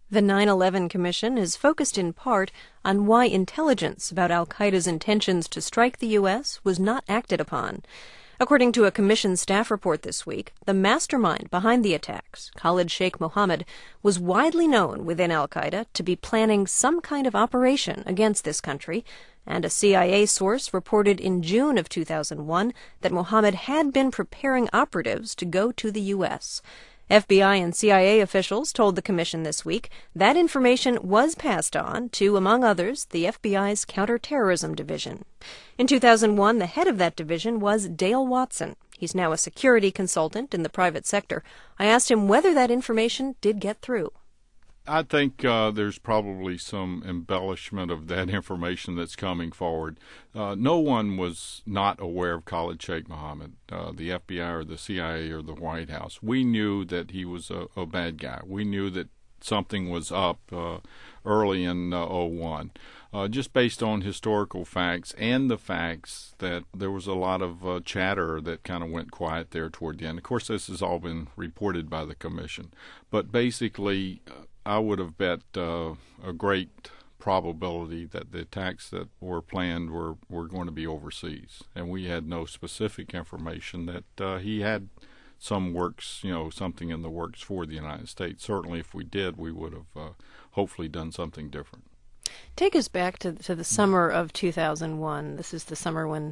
The 9/11 Commission is focused in part on why intelligence about al-Qaeda's intentions to strike the U.S. was not acted upon. According to a commission staff report this week, the mastermind behind the attacks, Khalid Sheikh Mohammed, was widely known within al-Qaeda to be planning some kind of operation against this country, and a CIA source reported in June of 2001 that Mohammed had been preparing operatives to go to the U.S. FBI and CIA officials told the commission this week that information was passed on to, among others, the FBI's Counterterrorism Division. In 2001, the head of that division was Dale Watson. He's now a security consultant in the private sector. I asked him whether that information did get through. I think there's probably some embellishment of that information that's coming forward. No one was not aware of Khalid Sheikh Mohammed, the FBI or the CIA or the White House. We knew that he was a bad guy. We knew that something was up early in '01, just based on historical facts and the facts that there was a lot of chatter that kind of went quiet there toward the end. Of course, this has all been reported by the commission. But basically, I would have bet a great probability that the attacks that were planned were going to be overseas. And we had no specific information that he had something in the works for the United States. Certainly, if we did, we would have hopefully done something different. Take us back to the summer of 2001. This is the summer when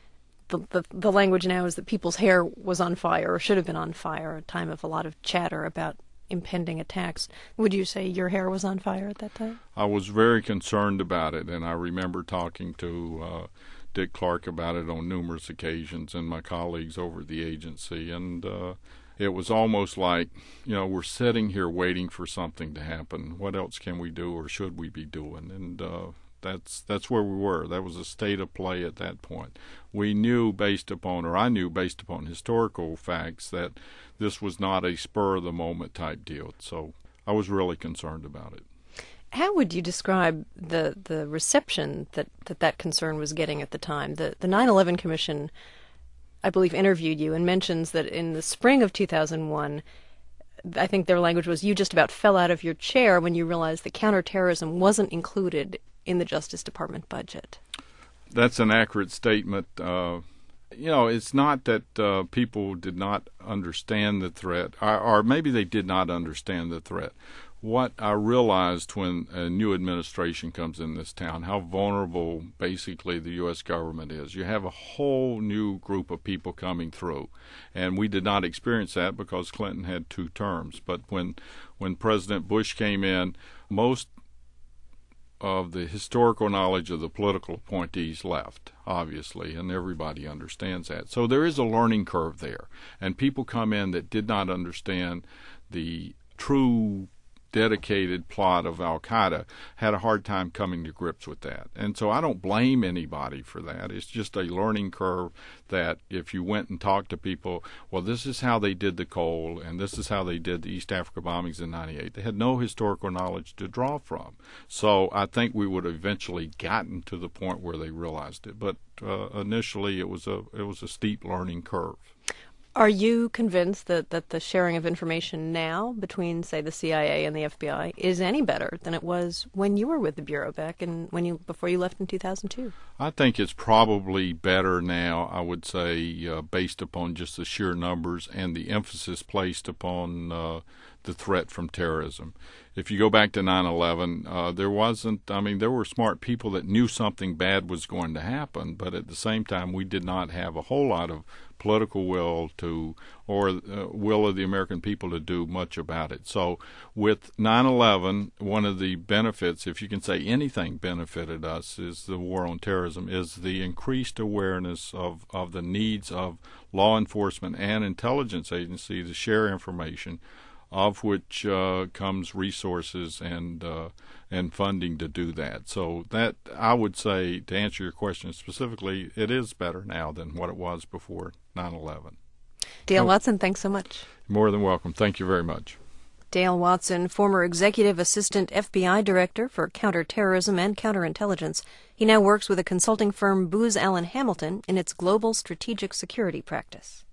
the language now is that people's hair was on fire, or should have been on fire, a time of a lot of chatter about impending attacks. Would you say your hair was on fire at that time? I was very concerned about it, and I remember talking to Dick Clark about it on numerous occasions and my colleagues over at the agency, and it was almost like, we're sitting here waiting for something to happen. What else can we do or should we be doing? And that's where we were. That was a state of play at that point. I knew based upon historical facts that this was not a spur-of-the-moment type deal. So I was really concerned about it. How would you describe the reception that concern was getting at the time? The 9/11 Commission, I believe, interviewed you and mentions that in the spring of 2001, I think their language was, you just about fell out of your chair when you realized that counterterrorism wasn't included in the Justice Department budget. That's an accurate statement. It's not that people did not understand the threat, or maybe they did not understand the threat. What I realized when a new administration comes in this town, how vulnerable basically the U.S. government is. You have a whole new group of people coming through, and we did not experience that because Clinton had 2 terms. But when President Bush came in, most of the historical knowledge of the political appointees left, obviously, and everybody understands that. So there is a learning curve there, and people come in that did not understand the true dedicated plot of al-Qaeda, had a hard time coming to grips with that. And so I don't blame anybody for that. It's just a learning curve that if you went and talked to people, well, this is how they did the Cole, and this is how they did the East Africa bombings in '98. They had no historical knowledge to draw from. So I think we would have eventually gotten to the point where they realized it. But initially it was a steep learning curve. Are you convinced that the sharing of information now between, say, the CIA and the FBI is any better than it was when you were with the Bureau back and before you left in 2002? I think it's probably better now, I would say, based upon just the sheer numbers and the emphasis placed upon the threat from terrorism. If you go back to 9/11, there were smart people that knew something bad was going to happen, but at the same time, we did not have a whole lot of political will will of the American people to do much about it. So with 9/11, one of the benefits, if you can say anything benefited us, is the war on terrorism, is the increased awareness of the needs of law enforcement and intelligence agencies to share information, of which comes resources and funding to do that. So that, I would say, to answer your question specifically, it is better now than what it was before 9/11. Dale Watson, thanks so much. More than welcome. Thank you very much. Dale Watson, former Executive Assistant FBI Director for Counterterrorism and Counterintelligence. He now works with a consulting firm Booz Allen Hamilton in its global strategic security practice.